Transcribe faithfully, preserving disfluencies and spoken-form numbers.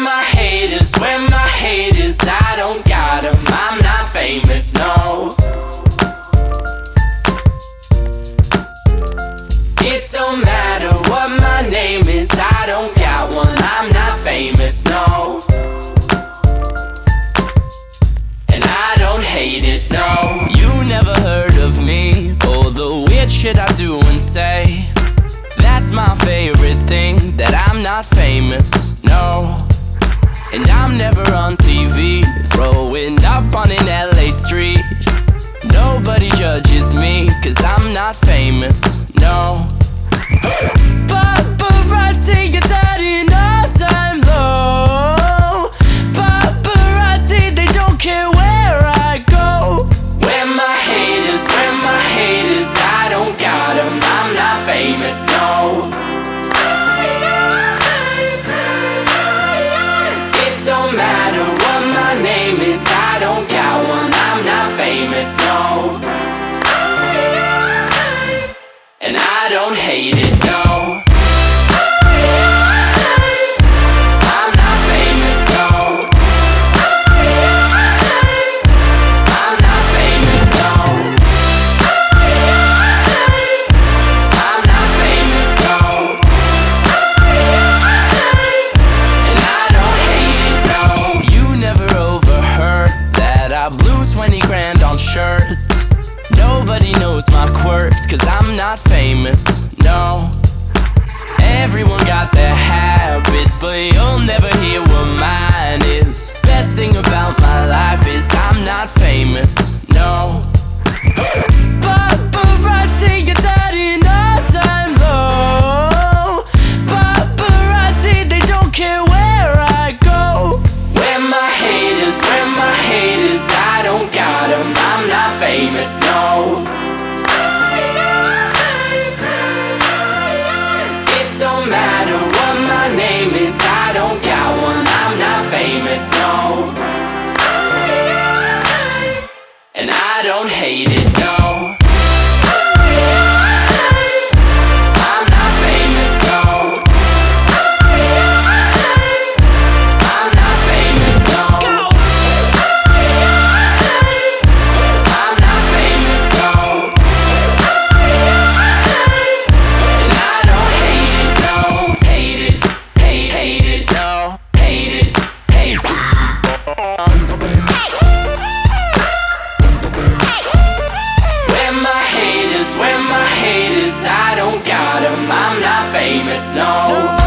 my haters, where my haters, I don't got them, I'm not famous, no. It don't matter what my name is, I don't got one, I'm not famous, no. And I don't hate it, no. You never heard of me, or the weird shit I do and say. That's my favorite thing, that I'm not famous, no. And I'm never on T V, throwing up on an L A street. Nobody judges me, cause I'm not famous, no. Paparazzi is at an all-time low. Paparazzi, they don't care where I go. Where my haters, where my haters, I don't got them, I'm not famous, no. It don't matter what my name is, I don't got one, I'm not famous, no. And I don't hate it, no. I'm not famous, no. I'm not famous, no. I'm not famous, no. And I don't hate it, no. You never overheard that I blew twenty grand on shirts. Nobody knows my quirks, cause I'm not famous, no. Everyone got their habits, but you'll never hear what mine is. Best thing about my life is I'm not famous, no. Paparazzi is at an all-time low. Paparazzi, they don't care where I go. Where my haters, where my haters, I don't got them, I'm not famous, no. It don't matter what my name is, I don't got one, I'm not famous, no. And I don't hate it, no. I'm not famous, no. I'm not famous, no. I'm not famous, no. And I don't hate it, no. Hate it, hate, hate it, no. Hate it, hate it. Where my haters, where my haters, I don't got them, I'm not famous, no.